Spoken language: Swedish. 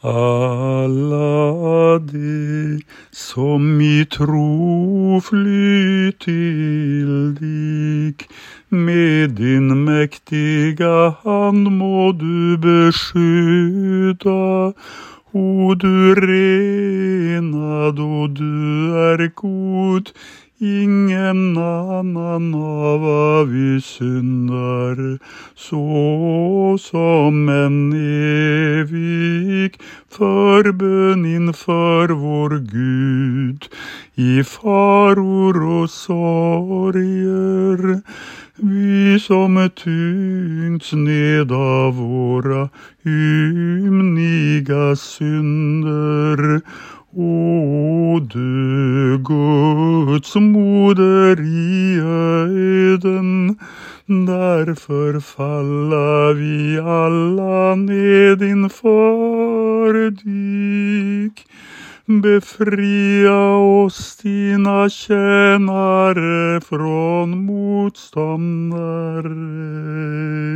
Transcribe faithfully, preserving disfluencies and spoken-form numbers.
Alla de som i tro fly till dig, med din mäktiga hand må du beskydda. O du renad och du är god, ingen annan av vi syndar, så som en evig förbön inför vår Gud i faror och sorger. Vi som tyngts ned av våra ymniga synder, o du Guds moder i öden, därför falla vi alla ned inför dig. Befria oss dina tjänare från motståndare.